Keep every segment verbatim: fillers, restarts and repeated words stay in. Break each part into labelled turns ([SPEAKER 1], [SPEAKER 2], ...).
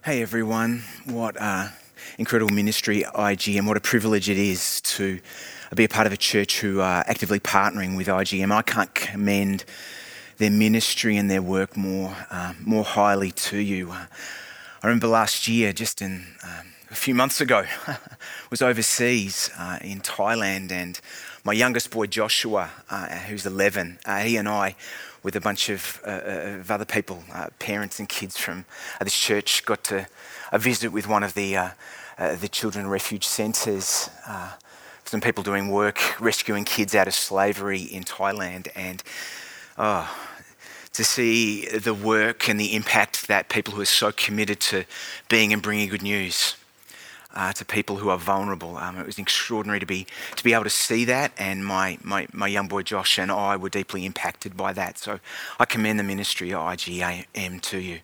[SPEAKER 1] Hey everyone, what a incredible ministry I G M, what a privilege it is to be a part of a church who are actively partnering with I G M. I can't commend their ministry and their work more, uh, more highly to you. I remember last year, just in um, a few months ago, was overseas uh, in Thailand, and my youngest boy Joshua, uh, who's eleven, uh, he and I, with a bunch of, uh, of other people, uh, parents and kids from uh, this church, got to uh, visit with one of the uh, uh, the children refuge centres. Uh, some people doing work rescuing kids out of slavery in Thailand, and oh, to see the work and the impact that people who are so committed to being and bringing good news Uh, to people who are vulnerable. Um, it was extraordinary to be to be able to see that, and my, my, my young boy Josh and I were deeply impacted by that. So I commend the ministry of I G M to you.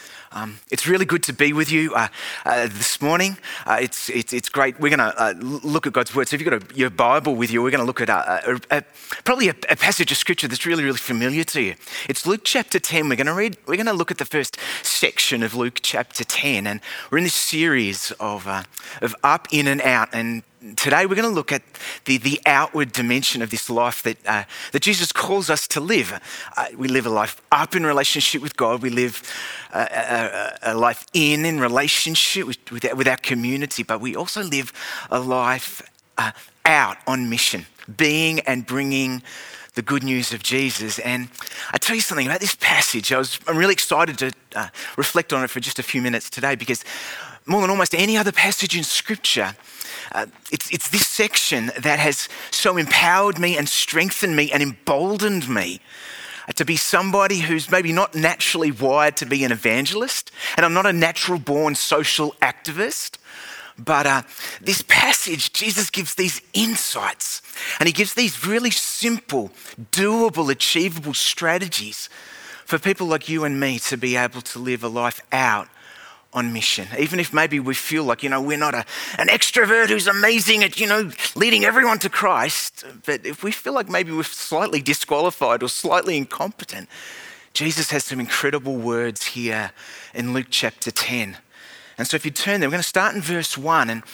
[SPEAKER 1] Um, it's really good to be with you uh, uh, this morning. Uh, it's, it's it's great. We're going to uh, look at God's word. So if you've got a, your Bible with you, we're going to look at a, a, a, probably a, a passage of scripture that's really, really familiar to you. It's Luke chapter ten. We're going to read. We're going to look at the first section of Luke chapter ten, and we're in this series of uh, of up, in, and out. And today we're going to look at the, the outward dimension of this life that uh, that Jesus calls us to live. Uh, we live a life up in relationship with God. We live a, a, a life in in relationship with, with, our, with our community, but we also live a life uh, out on mission, being and bringing the good news of Jesus. And I tell you something about this passage. I was, I'm really excited to uh, reflect on it for just a few minutes today, because more than almost any other passage in Scripture, Uh, it's, it's this section that has so empowered me and strengthened me and emboldened me uh, to be somebody who's maybe not naturally wired to be an evangelist, and I'm not a natural born social activist, but uh, this passage, Jesus gives these insights, and he gives these really simple, doable, achievable strategies for people like you and me to be able to live a life out on mission. Even if maybe we feel like, you know, we're not a, an extrovert who's amazing at, you know, leading everyone to Christ, but if we feel like maybe we're slightly disqualified or slightly incompetent, Jesus has some incredible words here in Luke chapter ten. And so if you turn there, we're going to start in verse one. And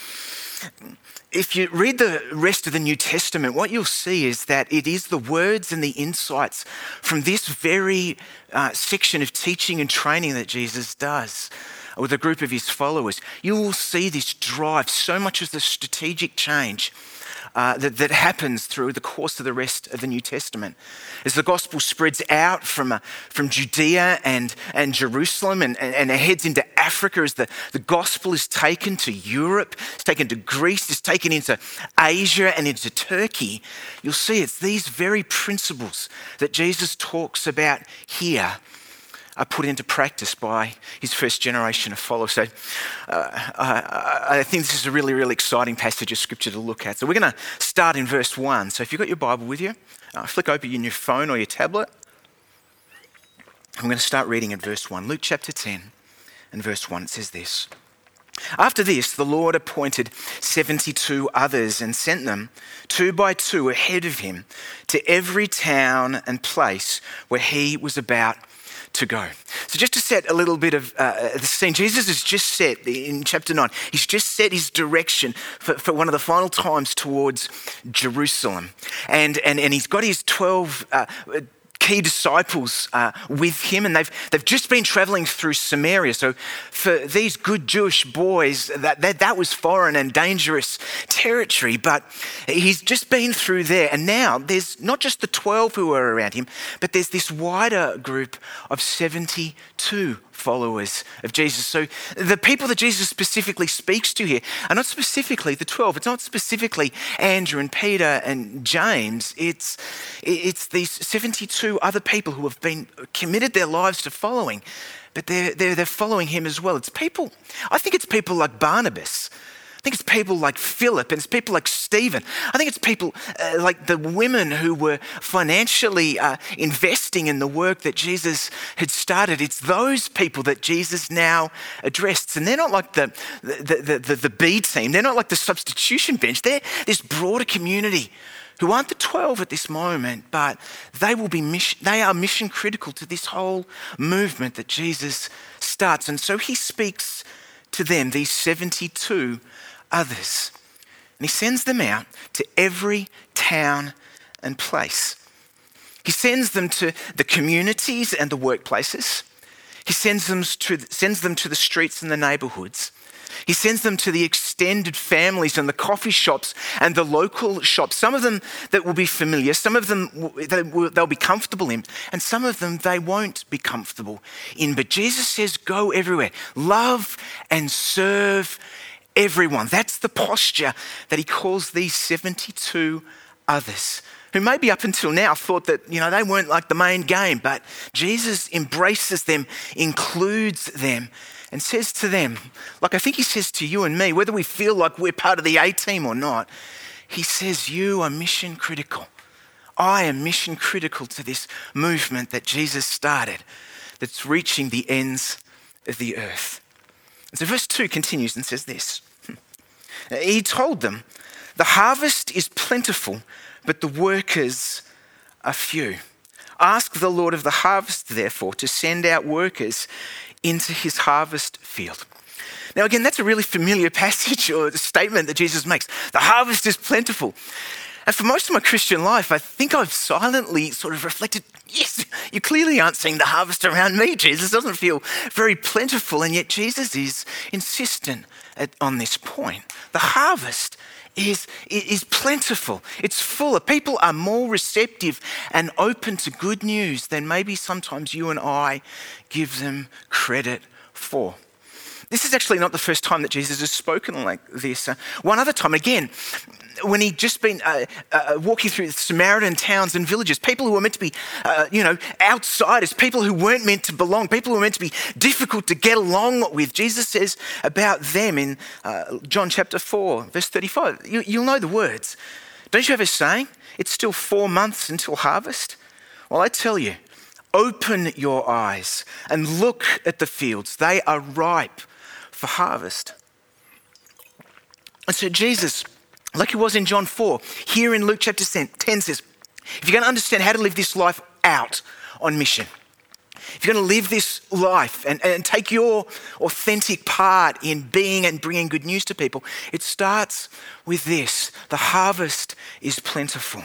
[SPEAKER 1] if you read the rest of the New Testament, what you'll see is that it is the words and the insights from this very uh, section of teaching and training that Jesus does with a group of his followers. You will see this drive so much of the strategic change uh, that, that happens through the course of the rest of the New Testament. As the gospel spreads out from, uh, from Judea and, and Jerusalem and, and, and heads into Africa, as the, the gospel is taken to Europe, it's taken to Greece, it's taken into Asia and into Turkey, you'll see it's these very principles that Jesus talks about here are put into practice by his first generation of followers. So uh, I, I think this is a really, really exciting passage of scripture to look at. So we're going to start in verse one. So if you've got your Bible with you, uh, flick open in your phone or your tablet. I'm going to start reading at verse one. Luke chapter ten and verse one, it says this. After this, the Lord appointed seventy-two others and sent them two by two ahead of him to every town and place where he was about to go. So just to set a little bit of uh, the scene, Jesus has just set, in chapter nine, he's just set his direction for, for one of the final times towards Jerusalem. And, and, and he's got his twelve uh, key disciples uh, with him, and they've they've just been traveling through Samaria. So for these good Jewish boys, that, that that was foreign and dangerous territory, but he's just been through there, and now there's not just the twelve who are around him, but there's this wider group of seventy-two followers of Jesus. So the people that Jesus specifically speaks to here are not specifically the twelve. It's not specifically Andrew and Peter and James. It's it's these seventy-two other people who have been committed their lives to following, but they're, they're, they're following him as well. It's people, I think it's people like Barnabas. I think it's people like Philip, and it's people like Stephen. I think it's people uh, like the women who were financially uh, investing in the work that Jesus had started. It's those people that Jesus now addressed. And they're not like the, the, the, the, the B team. They're not like the substitution bench. They're this broader community who aren't the twelve at this moment, but they will be mission, they are mission critical to this whole movement that Jesus starts. And so he speaks to them, these seventy-two others. And he sends them out to every town and place. He sends them to the communities and the workplaces. He sends them to, sends them to the streets and the neighborhoods. He sends them to the extended families and the coffee shops and the local shops. Some of them that will be familiar, some of them they'll be comfortable in, and some of them they won't be comfortable in. But Jesus says, go everywhere. Love and serve everyone. That's the posture that he calls these seventy-two others, who maybe up until now thought that, you know, they weren't like the main game, but Jesus embraces them, includes them, and says to them, like I think he says to you and me, whether we feel like we're part of the A-team or not, he says, you are mission critical. I am mission critical to this movement that Jesus started, that's reaching the ends of the earth. And so verse two continues and says this. He told them, the harvest is plentiful, but the workers are few. Ask the Lord of the harvest, therefore, to send out workers into his harvest field. Now, again, that's a really familiar passage or statement that Jesus makes. The harvest is plentiful. And for most of my Christian life, I think I've silently sort of reflected, yes, you clearly aren't seeing the harvest around me, Jesus. It doesn't feel very plentiful. And yet Jesus is insistent at, on this point. The harvest is, is plentiful. It's full. People are more receptive and open to good news than maybe sometimes you and I give them credit for. This is actually not the first time that Jesus has spoken like this. Uh, one other time, again, when he'd just been uh, uh, walking through Samaritan towns and villages, people who were meant to be, uh, you know, outsiders, people who weren't meant to belong, people who were meant to be difficult to get along with. Jesus says about them in uh, John chapter four, verse thirty-five, you, you'll know the words. Don't you have a saying? It's still four months until harvest. Well, I tell you, open your eyes and look at the fields. They are ripe for harvest. And so Jesus, like he was in John four, here in Luke chapter ten says, if you're going to understand how to live this life out on mission, if you're going to live this life and, and take your authentic part in being and bringing good news to people, it starts with this: the harvest is plentiful.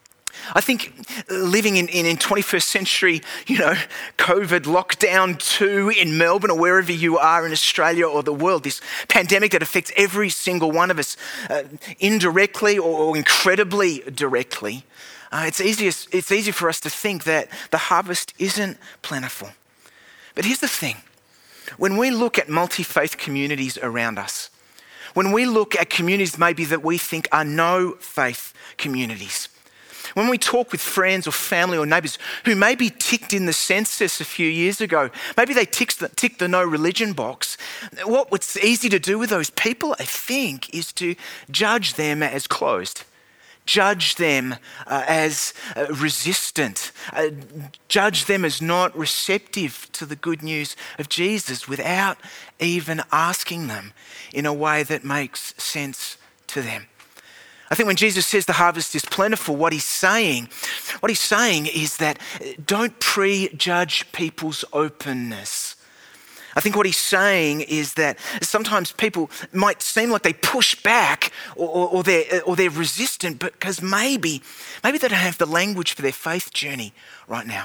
[SPEAKER 1] I think living in, in, in twenty-first century, you know, COVID lockdown two in Melbourne or wherever you are in Australia or the world, this pandemic that affects every single one of us uh, indirectly or, or incredibly directly, uh, it's, easier, it's easy for us to think that the harvest isn't plentiful. But here's the thing. When we look at multi-faith communities around us, when we look at communities maybe that we think are no faith communities, when we talk with friends or family or neighbours who maybe ticked in the census a few years ago, maybe they ticked the, ticked the no religion box, what, what's easy to do with those people, I think, is to judge them as closed, judge them uh, as uh, resistant, uh, judge them as not receptive to the good news of Jesus without even asking them in a way that makes sense to them. I think when Jesus says the harvest is plentiful, what he's saying, what he's saying is that don't prejudge people's openness. I think what he's saying is that sometimes people might seem like they push back or, or, or they're or they're resistant, but because maybe, maybe they don't have the language for their faith journey right now.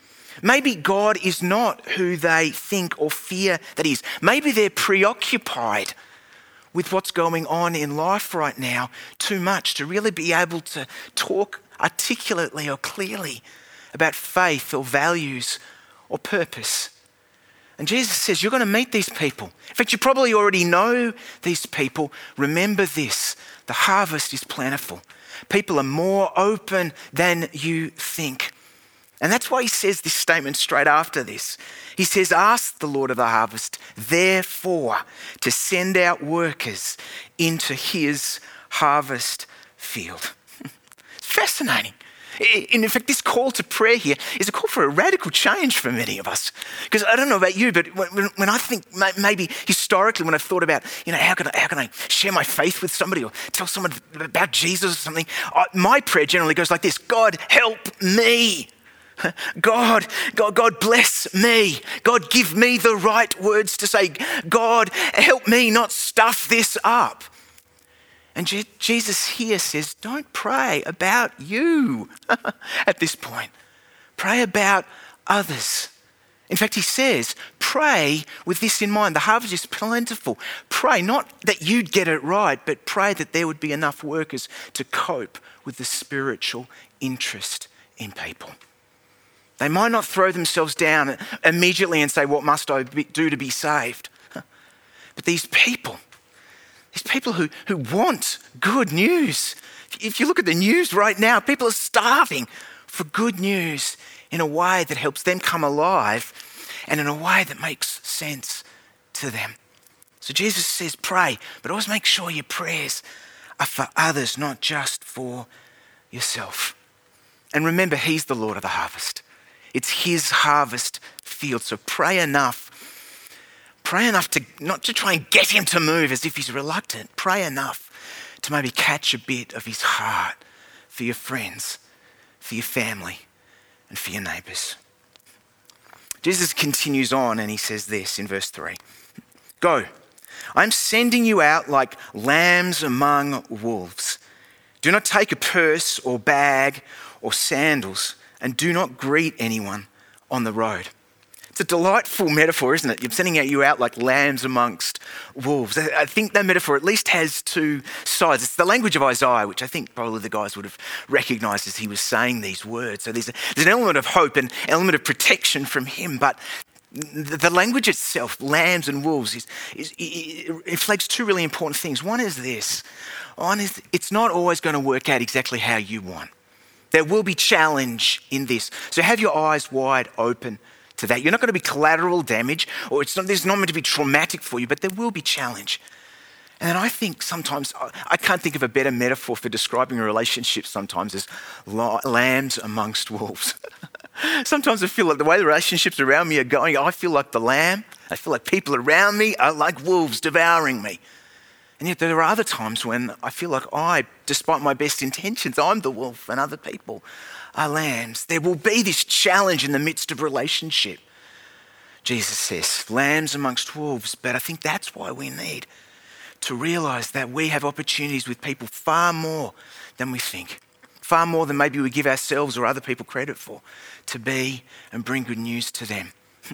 [SPEAKER 1] Maybe God is not who they think or fear that he is. Maybe they're preoccupied with what's going on in life right now too much to really be able to talk articulately or clearly about faith or values or purpose. And Jesus says, you're going to meet these people. In fact, you probably already know these people. Remember this: the harvest is plentiful. People are more open than you think. And that's why he says this statement straight after this. He says, ask the Lord of the harvest, therefore, to send out workers into his harvest field. It's fascinating. In fact, this call to prayer here is a call for a radical change for many of us. Because I don't know about you, but when, when I think maybe historically, when I've thought about, you know, how can I, how can I share my faith with somebody or tell someone about Jesus or something, I, my prayer generally goes like this: God, help me. God, God, God bless me. God, give me the right words to say. God, help me not stuff this up. And Je- Jesus here says, don't pray about you at this point. Pray about others. In fact, he says, pray with this in mind. The harvest is plentiful. Pray not that you'd get it right, but pray that there would be enough workers to cope with the spiritual interest in people. They might not throw themselves down immediately and say, what must I do to be saved? But these people, these people who, who want good news. If you look at the news right now, people are starving for good news in a way that helps them come alive and in a way that makes sense to them. So Jesus says, pray, but always make sure your prayers are for others, not just for yourself. And remember, he's the Lord of the harvest. It's his harvest field. So pray enough. Pray enough to not to try and get him to move as if he's reluctant. Pray enough to maybe catch a bit of his heart for your friends, for your family, and for your neighbours. Jesus continues on and he says this in verse three. Go, I'm sending you out like lambs among wolves. Do not take a purse or bag or sandals, and do not greet anyone on the road. It's a delightful metaphor, isn't it? You're sending you out like lambs amongst wolves. I think that metaphor at least has two sides. It's the language of Isaiah, which I think probably the guys would have recognised as he was saying these words. So there's, a, there's an element of hope, an element of protection from him, but the, the language itself, lambs and wolves, is, is, it reflects two really important things. One is this. One is it's not always going to work out exactly how you want. There will be challenge in this. So have your eyes wide open to that. You're not going to be collateral damage, or it's not, there's not meant to be traumatic for you, but there will be challenge. And I think sometimes, I can't think of a better metaphor for describing a relationship sometimes as lambs amongst wolves. Sometimes I feel like the way the relationships around me are going, I feel like the lamb. I feel like people around me are like wolves devouring me. And yet there are other times when I feel like I, despite my best intentions, I'm the wolf and other people are lambs. There will be this challenge in the midst of relationship. Jesus says, lambs amongst wolves. But I think that's why we need to realise that we have opportunities with people far more than we think. Far more than maybe we give ourselves or other people credit for, to be and bring good news to them.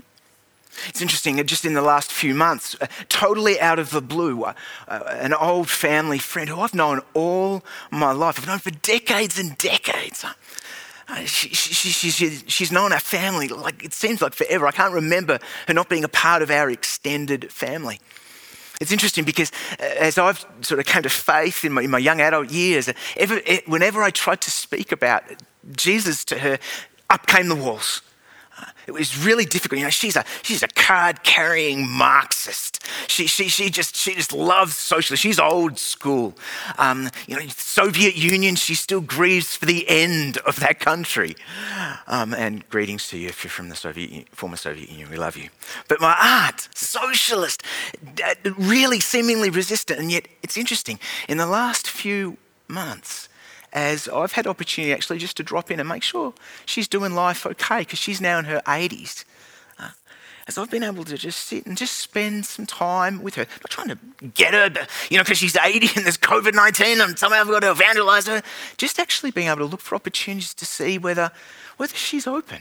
[SPEAKER 1] It's interesting, just in the last few months, uh, totally out of the blue, uh, uh, an old family friend who I've known all my life, I've known for decades and decades. Uh, she, she, she, she, she's known our family, like it seems like forever. I can't remember her not being a part of our extended family. It's interesting because as I've sort of come to faith in my, in my young adult years, ever, whenever I tried to speak about Jesus to her, up came the walls. It was really difficult. You know, she's a she's a card-carrying Marxist. She she she just she just loves socialism. She's old school. Um, you know, Soviet Union. She still grieves for the end of that country. Um, and greetings to you if you're from the Soviet former Soviet Union. We love you. But my aunt, socialist, really seemingly resistant. And yet, it's interesting. In the last few months, as I've had opportunity actually just to drop in and make sure she's doing life okay, because she's now in her eighties. Uh, as I've been able to just sit and just spend some time with her, not trying to get her, you know, because she's eighty and there's covid nineteen and somehow I've got to evangelise her, just actually being able to look for opportunities to see whether, whether she's open.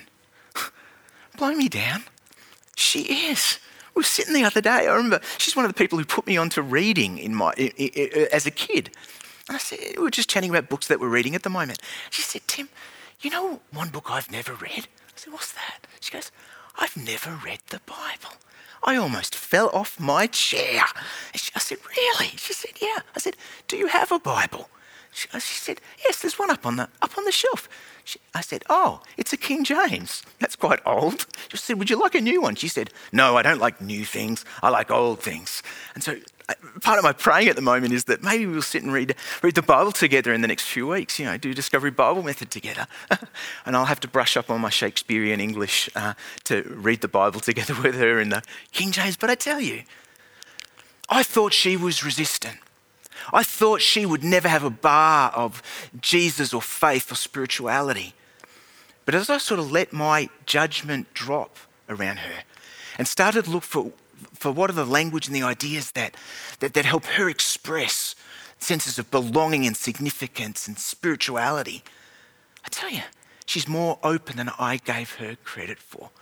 [SPEAKER 1] Blow me down. She is. We were sitting the other day, I remember she's one of the people who put me onto reading in my in, in, as a kid. I said, we were just chatting about books that we're reading at the moment. She said, Tim, you know one book I've never read? I said, what's that? She goes, I've never read the Bible. I almost fell off my chair. She, I said, really? She said, yeah. I said, do you have a Bible? She, she said, yes, there's one up on the up on the shelf. She, I said, oh, it's a King James. That's quite old. She said, would you like a new one? She said, no, I don't like new things. I like old things. And so Part of my praying at the moment is that maybe we'll sit and read, read the Bible together in the next few weeks, you know, do Discovery Bible Method together. And I'll have to brush up on my Shakespearean English uh, to read the Bible together with her in the King James. But I tell you, I thought she was resistant. I thought she would never have a bar of Jesus or faith or spirituality. But as I sort of let my judgment drop around her and started to look for, for what are the language and the ideas that, that, that help her express senses of belonging and significance and spirituality, I tell you, she's more open than I gave her credit for.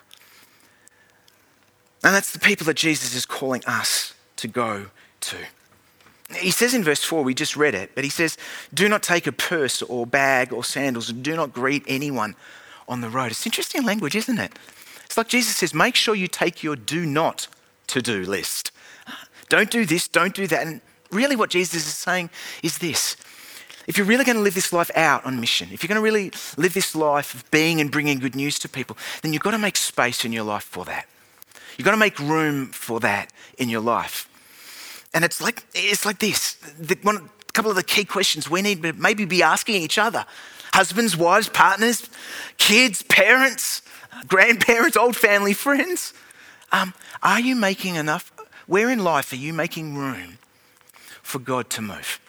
[SPEAKER 1] And that's the people that Jesus is calling us to go to. He says in verse four, we just read it, but he says, do not take a purse or bag or sandals, and do not greet anyone on the road. It's interesting language, isn't it? It's like Jesus says, make sure you take your do not to do list. Don't do this, don't do that. And really what Jesus is saying is this. If you're really going to live this life out on mission, if you're going to really live this life of being and bringing good news to people, then you've got to make space in your life for that. You've got to make room for that in your life. And it's like it's like this. The, one, a couple of the key questions we need to maybe be asking each other. Husbands, wives, partners, kids, parents, grandparents, old family friends. Um, are you making enough? Where in life are you making room for God to move?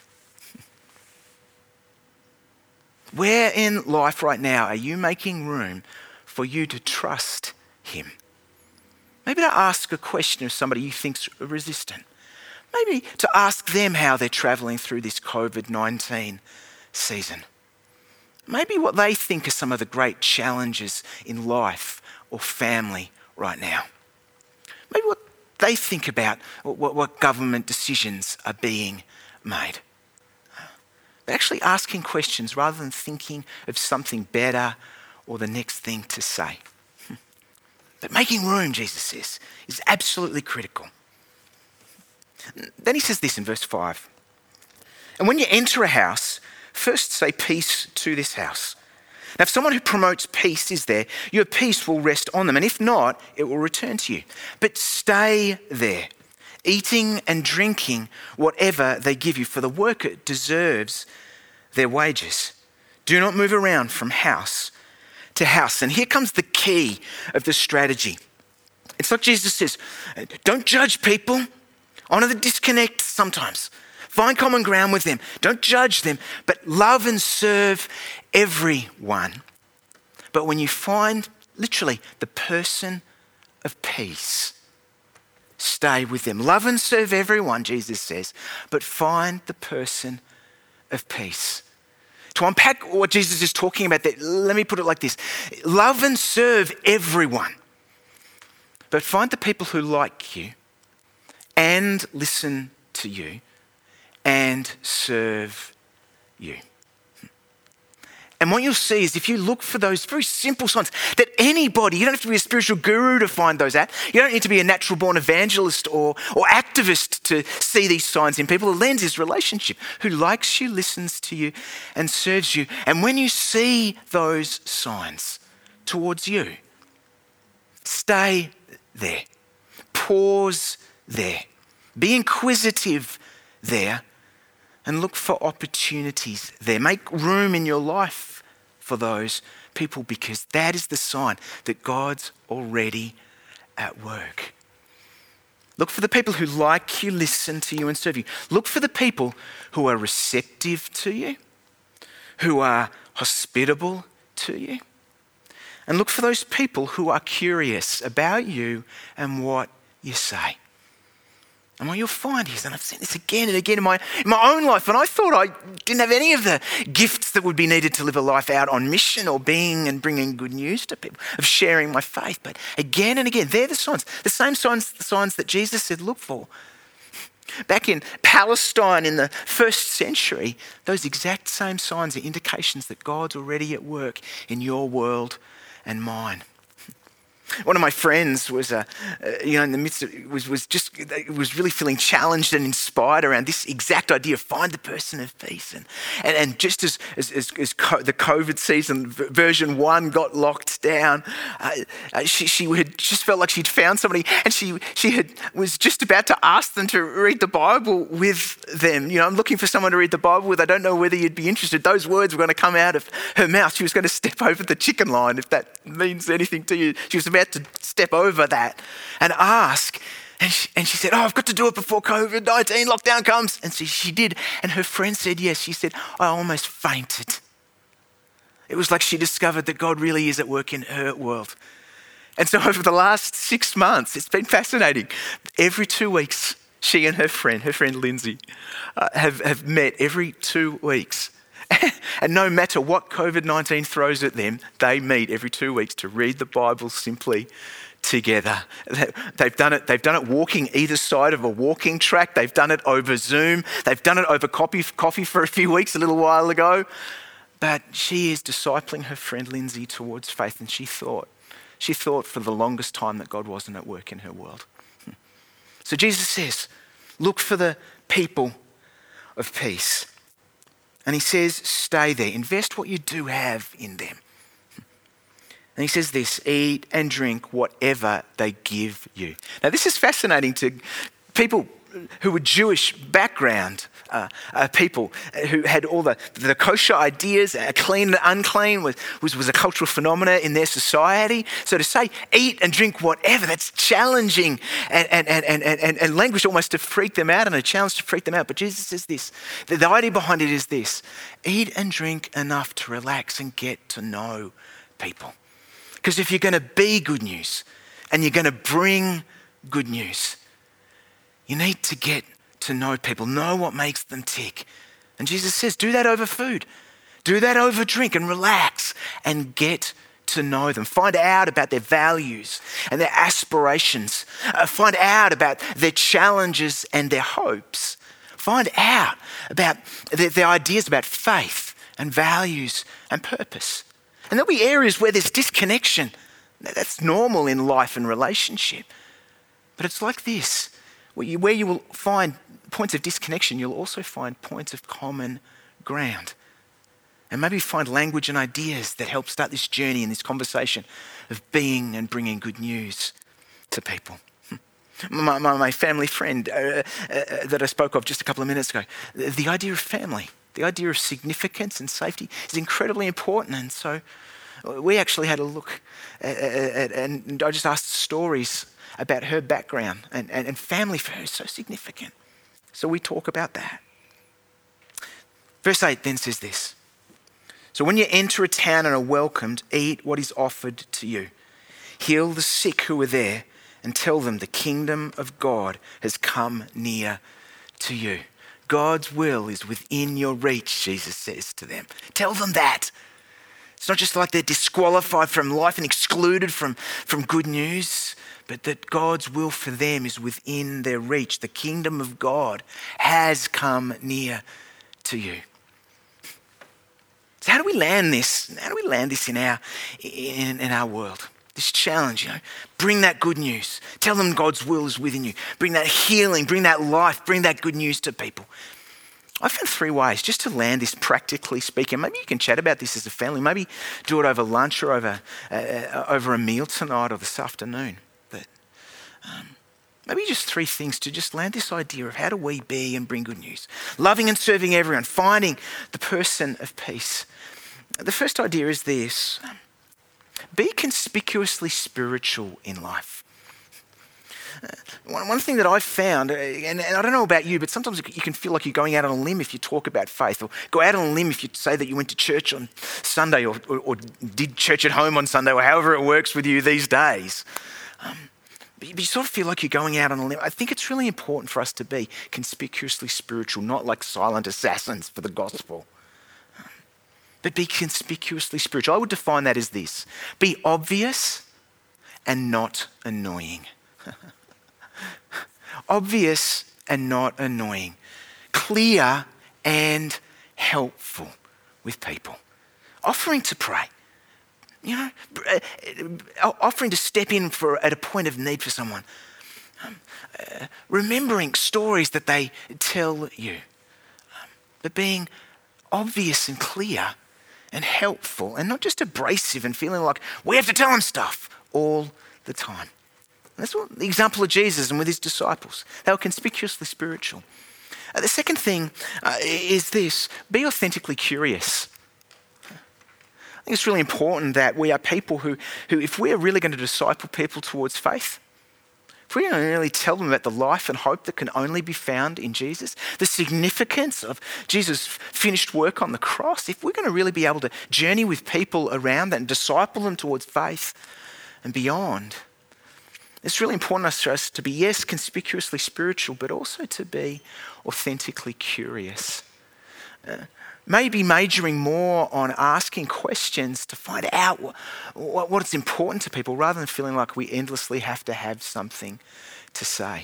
[SPEAKER 1] Where in life right now are you making room for you to trust him? Maybe to ask a question of somebody you think's resistant. Maybe to ask them how they're travelling through this covid nineteen season. Maybe what they think are some of the great challenges in life or family right now. Maybe what they think about what, what government decisions are being made. But actually asking questions rather than thinking of something better or the next thing to say. But making room, Jesus says, is absolutely critical. Then he says this in verse five. And when you enter a house, first say peace to this house. Now, if someone who promotes peace is there, your peace will rest on them. And if not, it will return to you. But stay there, eating and drinking whatever they give you, for the worker deserves their wages. Do not move around from house to house. And here comes the key of the strategy. It's like Jesus says, don't judge people. Honour the disconnect sometimes. Find common ground with them. Don't judge them, but love and serve everyone. But when you find, literally, the person of peace, stay with them. Love and serve everyone, Jesus says, but find the person of peace. To unpack what Jesus is talking about, there, let me put it like this. Love and serve everyone, but find the people who like you and listen to you and serve you. And what you'll see is if you look for those very simple signs that anybody, you don't have to be a spiritual guru to find those out. You don't need to be a natural born evangelist or, or activist to see these signs in people. The lens is relationship. Who likes you, listens to you and serves you. And when you see those signs towards you, stay there. Pause there. Be inquisitive there and look for opportunities there. Make room in your life for those people because that is the sign that God's already at work. Look for the people who like you, listen to you and serve you. Look for the people who are receptive to you, who are hospitable to you. And look for those people who are curious about you and what you say. And what you'll find is, and I've seen this again and again in my, in my own life, and I thought I didn't have any of the gifts that would be needed to live a life out on mission or being and bringing good news to people, of sharing my faith. But again and again, they're the signs, the same signs, the signs that Jesus said look for. Back in Palestine in the first century, those exact same signs are indications that God's already at work in your world and mine. One of my friends was, uh, uh, you know, in the midst of, was was just was really feeling challenged and inspired around this exact idea of find the person of peace. And and, and just as as, as, as co- the COVID season version one got locked down, uh, uh, she she had just felt like she'd found somebody, and she she had was just about to ask them to read the Bible with them. You know, I'm looking for someone to read the Bible with. I don't know whether you'd be interested. Those words were going to come out of her mouth. She was going to step over the chicken line, if that means anything to you. She was about to step over that and ask. And she, and she said, oh, I've got to do it before COVID nineteen lockdown comes. And so she did. And her friend said yes. She said, I almost fainted. It was like she discovered that God really is at work in her world. And so over the last six months, it's been fascinating. Every two weeks, she and her friend, her friend Lindsay, uh, have, have met every two weeks. And no matter what COVID nineteen throws at them, they meet every two weeks to read the Bible simply together. They've done it, they've done it walking either side of a walking track. They've done it over Zoom. They've done it over coffee, coffee for a few weeks a little while ago. But she is discipling her friend Lindsay towards faith, and she thought, she thought for the longest time that God wasn't at work in her world. So Jesus says, look for the people of peace. And he says, stay there. Invest what you do have in them. And he says this, eat and drink whatever they give you. Now, this is fascinating to people who were Jewish background, uh, uh, people who had all the, the kosher ideas, uh, clean and unclean was, was, was a cultural phenomena in their society. So to say, eat and drink whatever, that's challenging and, and, and, and, and, and language almost to freak them out and a challenge to freak them out. But Jesus says this, the, the idea behind it is this, eat and drink enough to relax and get to know people. Because if you're going to be good news and you're going to bring good news, you need to get to know people, know what makes them tick. And Jesus says, do that over food. Do that over drink and relax and get to know them. Find out about their values and their aspirations. Uh, find out about their challenges and their hopes. Find out about their, their ideas about faith and values and purpose. And there'll be areas where there's disconnection. That's normal in life and relationship. But it's like this. Where you, where you will find points of disconnection, you'll also find points of common ground. And maybe find language and ideas that help start this journey and this conversation of being and bringing good news to people. My, my, my family friend uh, uh, that I spoke of just a couple of minutes ago, the, the idea of family, the idea of significance and safety is incredibly important. And so we actually had a look at, at, at and I just asked stories about her background and, and, and family for her is so significant. So we talk about that. Verse eight then says this. So when you enter a town and are welcomed, eat what is offered to you. Heal the sick who are there and tell them the kingdom of God has come near to you. God's will is within your reach, Jesus says to them. Tell them that. It's not just like they're disqualified from life and excluded from, from good news, but that God's will for them is within their reach. The kingdom of God has come near to you. So how do we land this? How do we land this in our in, in our world? This challenge, you know, bring that good news. Tell them God's will is within you. Bring that healing, bring that life, bring that good news to people. I found three ways just to land this practically speaking. Maybe you can chat about this as a family. Maybe do it over lunch or over uh, over a meal tonight or this afternoon. But um, maybe just three things to just land this idea of how do we be and bring good news. Loving and serving everyone, finding the person of peace. The first idea is this. Be conspicuously spiritual in life. Uh, one, one thing that I've found, uh, and, and I don't know about you, but sometimes you can feel like you're going out on a limb if you talk about faith, or go out on a limb if you say that you went to church on Sunday or, or, or did church at home on Sunday, or however it works with you these days. Um, but you, but you sort of feel like you're going out on a limb. I think it's really important for us to be conspicuously spiritual, not like silent assassins for the gospel. But be conspicuously spiritual. I would define that as this. Be obvious and not annoying. Obvious and not annoying. Clear and helpful with people. Offering to pray. You know, uh, offering to step in for at a point of need for someone. Um, uh, remembering stories that they tell you. Um, but being obvious and clear and helpful and not just abrasive and feeling like we have to tell them stuff all the time. And that's what the example of Jesus and with his disciples. They were conspicuously spiritual. Uh, the second thing uh, is this: be authentically curious. I think it's really important that we are people who, who if we are really going to disciple people towards faith, if we're going to really tell them about the life and hope that can only be found in Jesus, the significance of Jesus' finished work on the cross, if we're going to really be able to journey with people around that and disciple them towards faith and beyond, it's really important for us to be, yes, conspicuously spiritual, but also to be authentically curious. Uh, maybe majoring more on asking questions to find out what, what, what's important to people rather than feeling like we endlessly have to have something to say.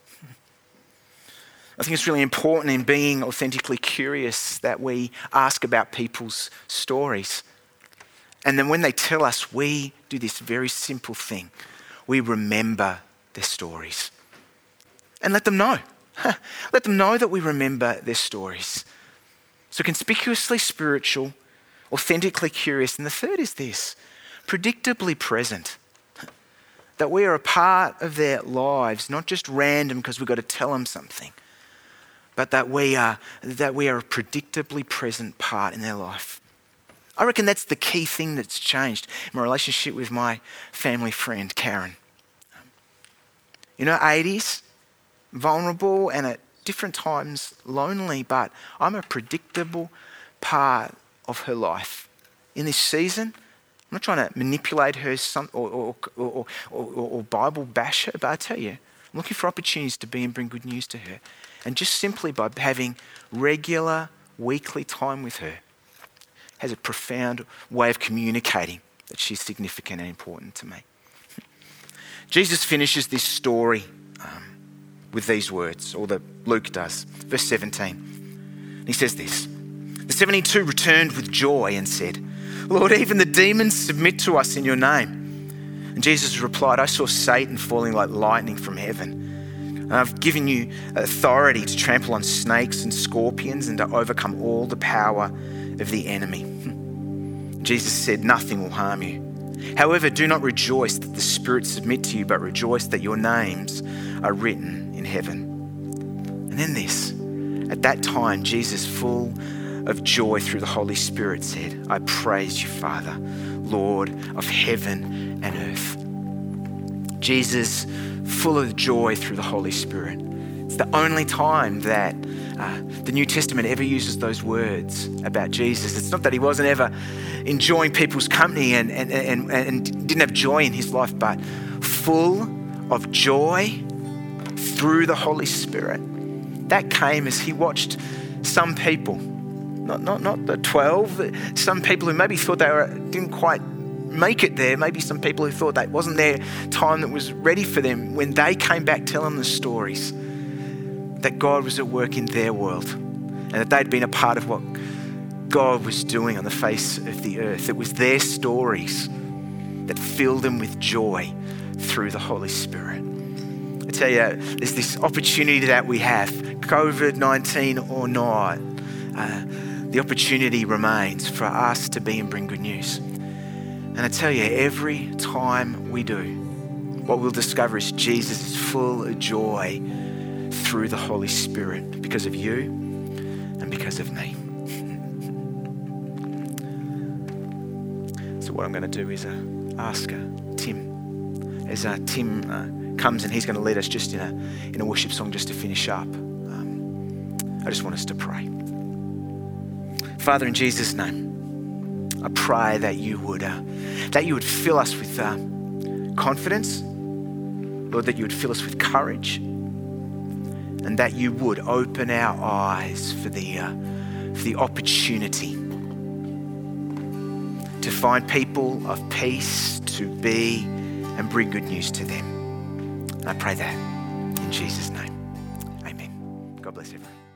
[SPEAKER 1] I think it's really important in being authentically curious that we ask about people's stories. And then when they tell us, we do this very simple thing. We remember their stories. And let them know. Let them know that we remember their stories. So conspicuously spiritual, authentically curious. And the third is this: predictably present. That we are a part of their lives, not just random because we've got to tell them something, but that we are, that we are a predictably present part in their life. I reckon that's the key thing that's changed in my relationship with my family friend, Karen. You know, eighties, vulnerable and at different times lonely, but I'm a predictable part of her life. In this season, I'm not trying to manipulate her some, or, or, or, or, or Bible bash her, but I tell you, I'm looking for opportunities to be and bring good news to her. And just simply by having regular weekly time with her has a profound way of communicating that she's significant and important to me. Jesus finishes this story um, with these words, or that Luke does. Verse seventeen. He says this: the seventy-two returned with joy and said, Lord, even the demons submit to us in your name. And Jesus replied, I saw Satan falling like lightning from heaven. And I've given you authority to trample on snakes and scorpions and to overcome all the power of the enemy. Jesus said, nothing will harm you. However, do not rejoice that the spirits submit to you, but rejoice that your names are written in heaven. And then this: at that time, Jesus, full of joy through the Holy Spirit, said, I praise you, Father, Lord of heaven and earth. Jesus, full of joy through the Holy Spirit. It's the only time that uh, the New Testament ever uses those words about Jesus. It's not that he wasn't ever enjoying people's company and, and, and, and didn't have joy in his life, but full of joy through the Holy Spirit. That came as he watched some people, not, not, not the twelve, some people who maybe thought they were, didn't quite make it there, maybe some people who thought that wasn't their time that was ready for them, when they came back telling the stories that God was at work in their world and that they'd been a part of what God was doing on the face of the earth. It was their stories that filled them with joy through the Holy Spirit. I tell you, there's this opportunity that we have, covid nineteen or not, uh, the opportunity remains for us to be and bring good news. And I tell you, every time we do, what we'll discover is Jesus is full of joy through the Holy Spirit because of you and because of me. So what I'm going to do is uh, ask uh, Tim, as uh, Tim uh, comes and he's going to lead us just in a in a worship song just to finish up. Um, I just want us to pray. Father, in Jesus' name, I pray that you would uh, that you would fill us with uh, confidence, Lord, that you would fill us with courage, and that you would open our eyes for the uh, for the opportunity to find people of peace, to be and bring good news to them. And I pray that in Jesus' name. Amen. God bless everyone.